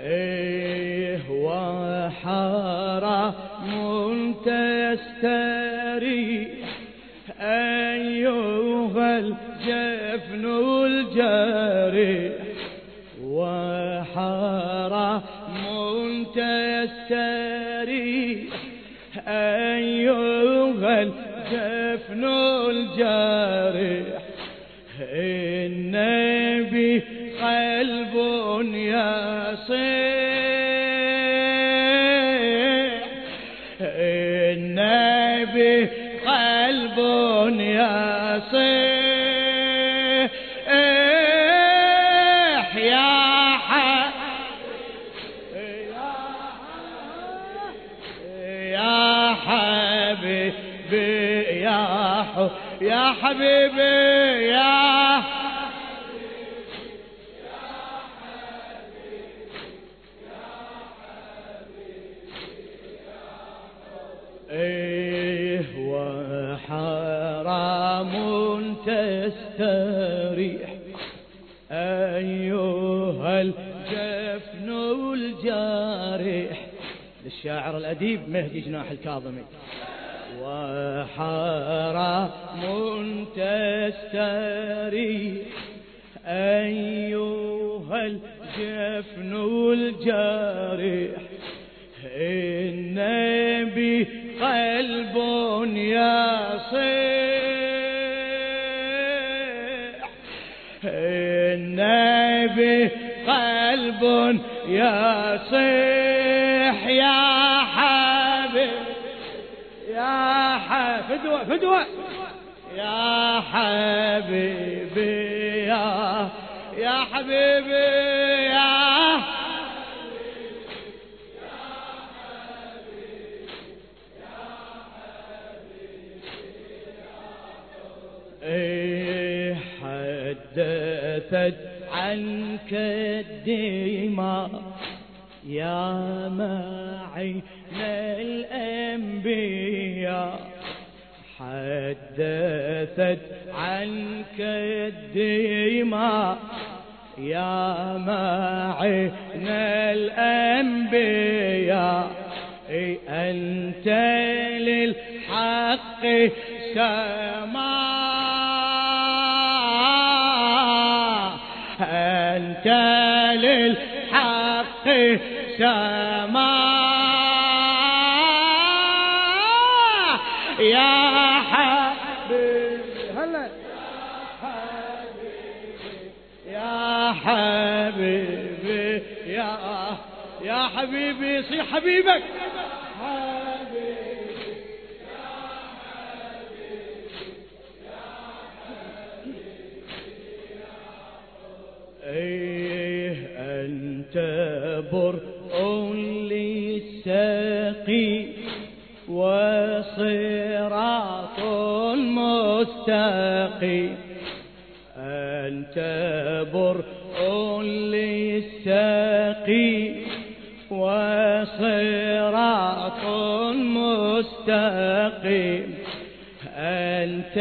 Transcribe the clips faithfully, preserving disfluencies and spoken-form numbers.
إيه وحرام تستريح أيها الجفن الجريح، وحرام تستريح أيها الجفن الجريح. النبي قلب يصيح، النبي قلب يصيح يا حبيبي يا يا حبيبي يا ايه وحرام تستريح ايها الجفن الجارح. للشاعر الأديب مهدي جناح الكاظمي. وحرام تستريح أيها الجفن الجارح، النبي قلب يصيح، النبي قلب يصيح يا حبيبي يا حبيبي فدوة فدوة يا حبيبي يا يا حبيبي يا ايه حدثت عنك الدماء يا معين الأنبياء، حدثت عنك الدماء يا معين الأنبياء. أنت للحق سماء، أنت للحق سماء يا حبيبي هلا يا حبيبي يا يا حبيبي صيح حبيبك ايه انت برء للساقي وصراط مستقيم، انت برء للساقي وصراط مستقيم، أنت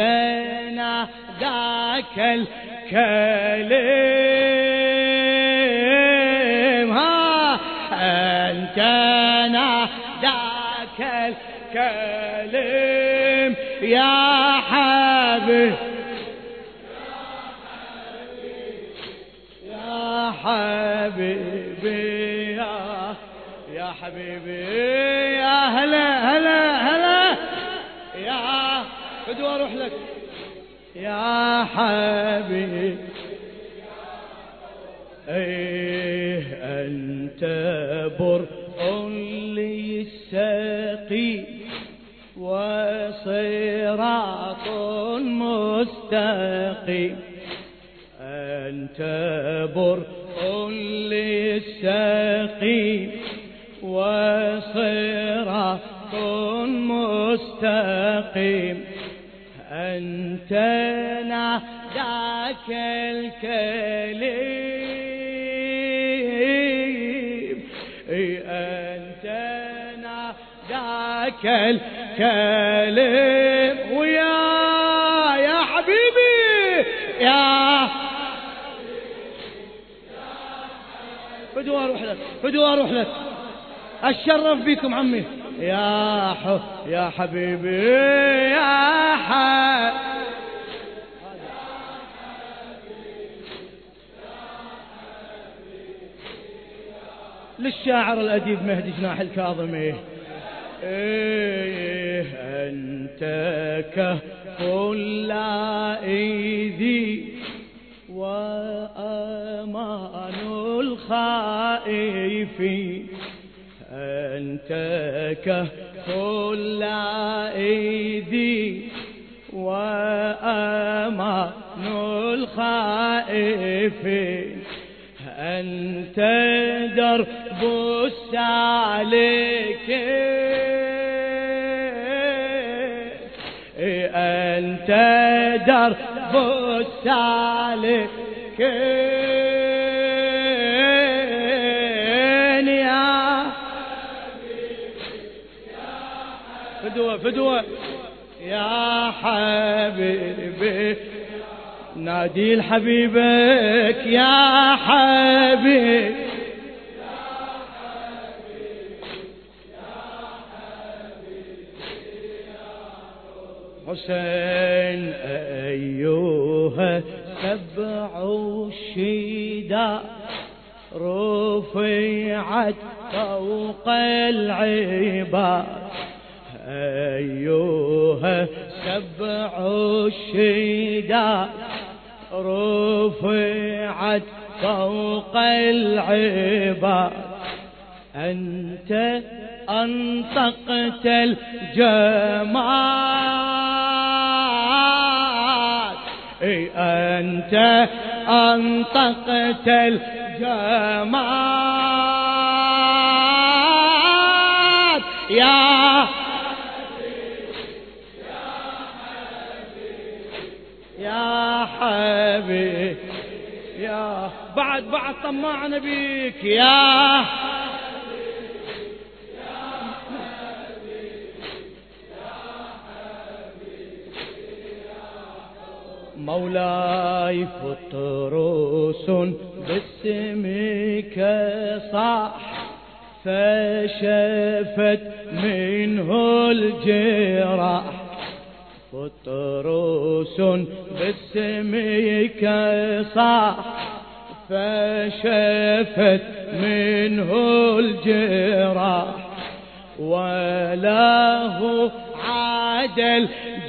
ناداك الكلم ها، أنت ناداك الكلم يا حبيبي يا حبيبي يا يا حبيبي يا هلا هلا هلا يا بدو اروح لك يا حبيبي. ايه انت برء للساقي وصراط مستقيم، أنت برء للساقي وصراط مستقيم، أنت ناداك الكليم، أنت ناداك الكليم ويا يا حبيبي يا فدوى اروح لك فدوى اروح لك. اتشرف بكم عمي يا ح... يا حبيبي يا ح... للشاعر الأديب مهدي جناح الكاظمي. إيه أنت كهف لا إيذي وأمان الخائفين، أنت كهف لا إيذي وأمان الخائفين، أنت درب السالكين، أنت درب السالكين يا فدوى فدوى يا حبيبي، نادي لحبيبك يا حبيب، حسين أيها سبع الشداء رفعت فوق العباد، أيها سبع الشداء رفعت فوق العباد، أنت أنطقت الجمال، أي أنت أنطقت الجمال يا يا حبيب يا بعد بعد طمعنا بيك يا مولاي فطروس باسمك صاح فشفت منه الجراح، فطروس باسمك صاح فشفت منه الجراح، وله عادل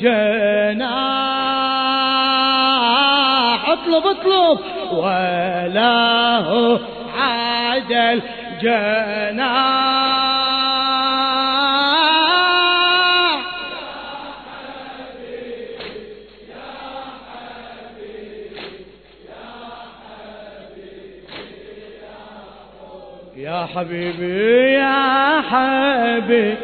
جناح، اطلب اطلب وله عادل جناح يا حبيبي يا حبيبي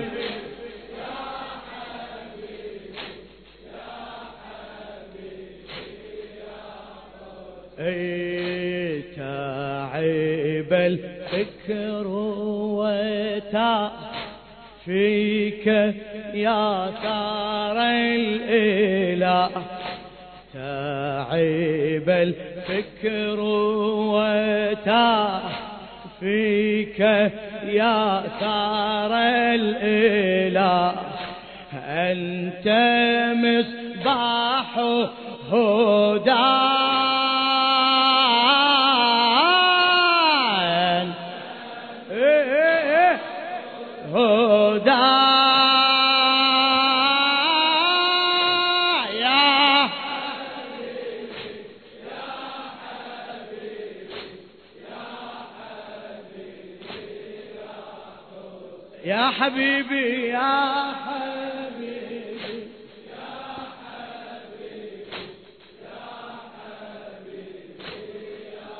اي تعب الفكر وتا فيك يا ثار الإله، تعب الفكر وتا فيك يا ثار الإله، أنت مصباح هدى هدى يا يا حبيبي يا حبيبي يا حبيبي يا حبيبي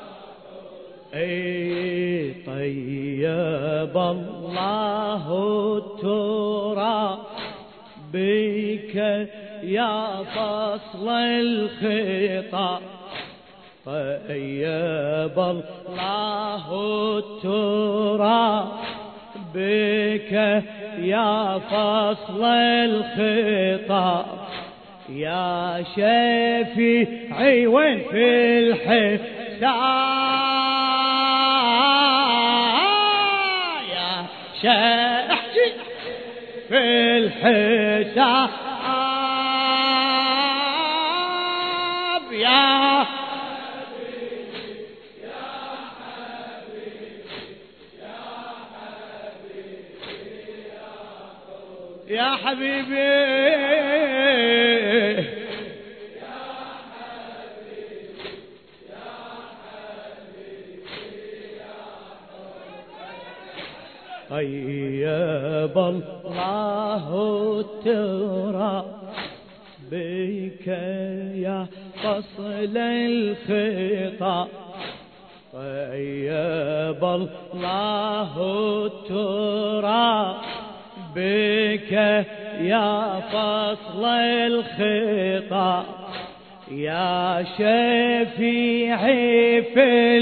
اي طيب الله التراب بك يا فصل الخطاب، طيب الله التراب بك يا فصل الخطاب، يا شفيعي وين في الحساب احكي في الحساب يا يا حبيبي يا طيب الله التراب بك يا فصل الخطا طيب الله التراب بك يا فصل الخطا يا شفيعي في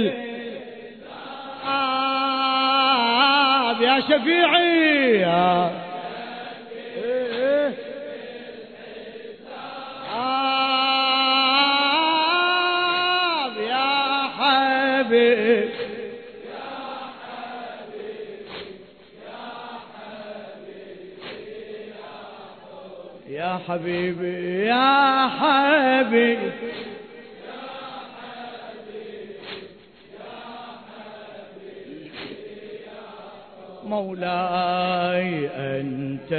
الحساب يا شفيعي يا يا حبيب يا حبيبي يا حبيبي مولاي أنت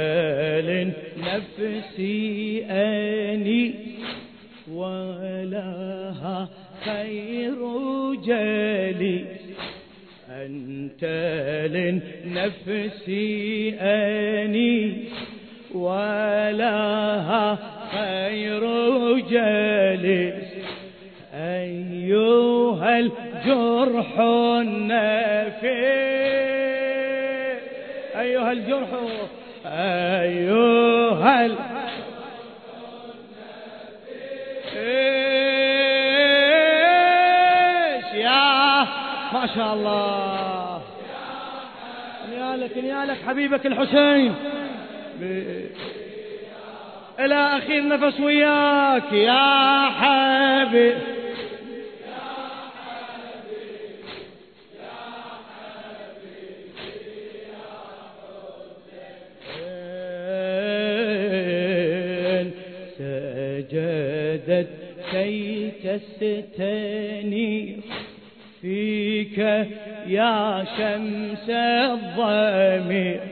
لنفسي أني ولها خير جلي أنت لنفسي أني ولها خير جليس أيها الجرح النافي أيها الجرح أيها الجرح إيش يا ما شاء الله نيالك نيالك حبيبك الحسين إلى أخير نفس وياك يا حبيب يا حبيب يا حبيب يا حسين سجدت كي تستنير فيك يا شمس الضمير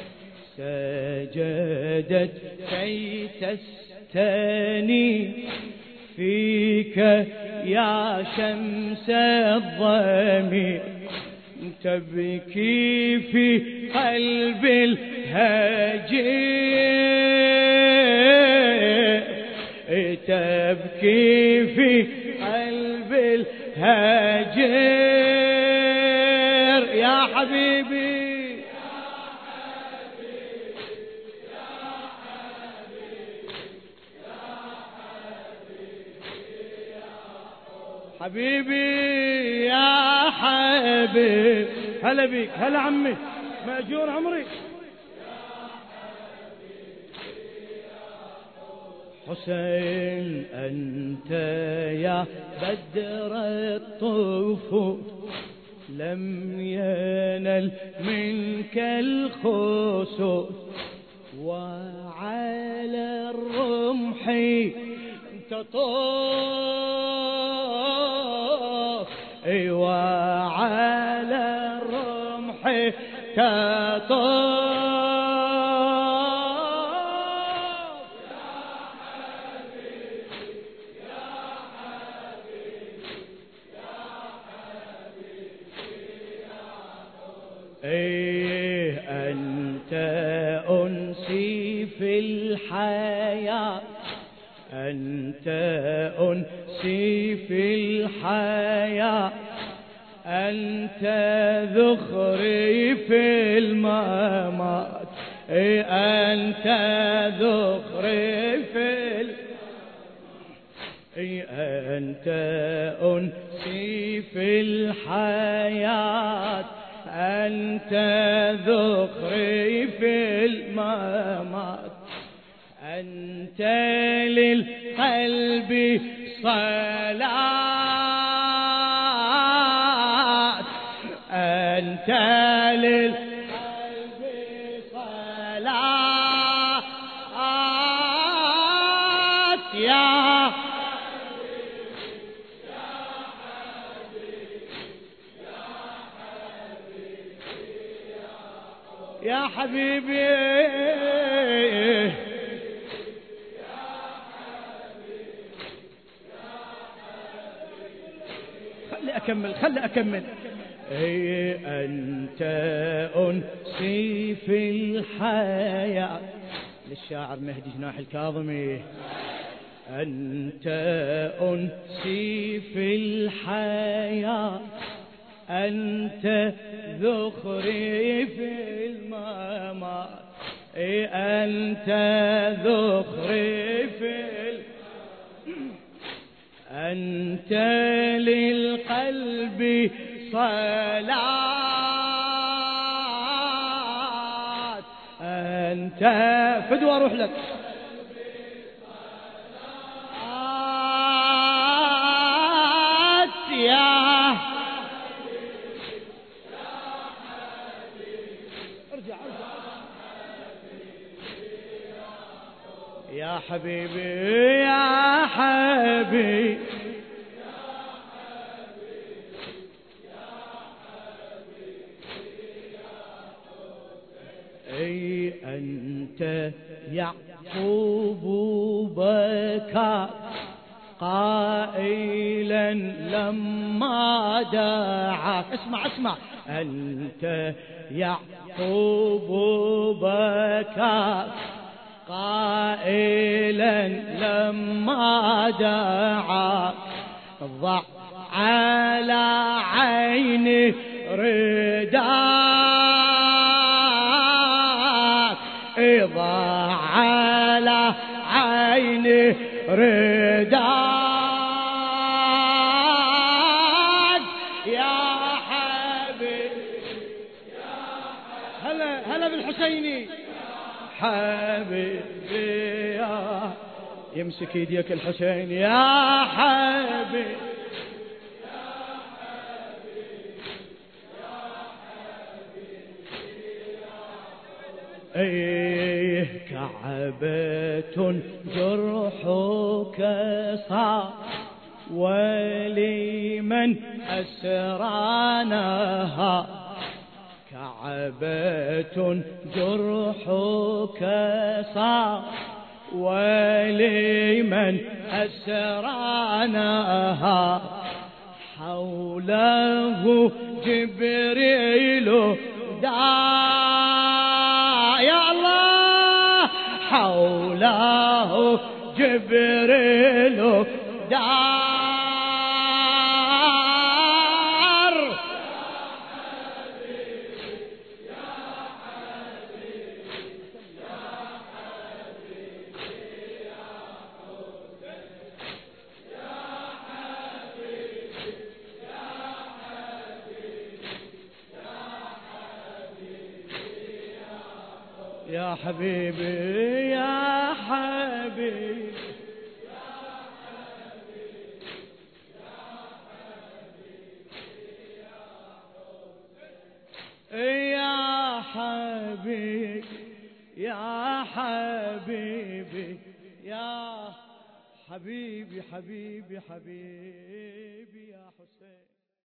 سجدت كي تستنير فيك يا شمس الضمير تبكي في قلب الهجير تبكي في قلب الهجير يا حبيبي حبيبي يا حبيب هلا بيك هلا عمي مأجور عمري حسين أنت يا بدر الطفوف لم ينل منك الخسوف وعلى الرمح تطوف ايوه على الرمح تطوف ايه انت انسي في الحياة انت انسي في الحياة انت ذخري في الممات ايه انت ذخري في الممات ايه انت انسي في الحياة أنت ذخري في الممات أنت للقلب صلاة أنت للقلب يا حبيبي خلي أكمل خلي أكمل. هي أنت أنسي في الحياة للشاعر مهدي جناح الكاظمي. أنت أنسي في الحياة أنت ذخري في الممات. أنت ذخري في أنت للقلب صلاة. أنت فدوى أروح لك يا ارجع يا حبيبي يا حبيبي أي أنت يعقوب بكى قائلا لما دعاك. اسمع اسمع. أنت يعقوب بكى قائلا لما دعاك. ضع على عيني رداك. ضع على عيني رداك يا حبيبي. هلا هلا بالحسيني حبيبي يا يمسك يديك الحسين يا حبيبي. ايه كعبة جرحك صار ولمن أسرانها. كعبة جرحك صار ولمن أسرانها. حوله جبريل دار يا الله. حوله جبريل دار. يا حبيبي يا حبيبي يا حبيبي يا حبيبي يا حبيبي حبيبي حبيبي يا حسين.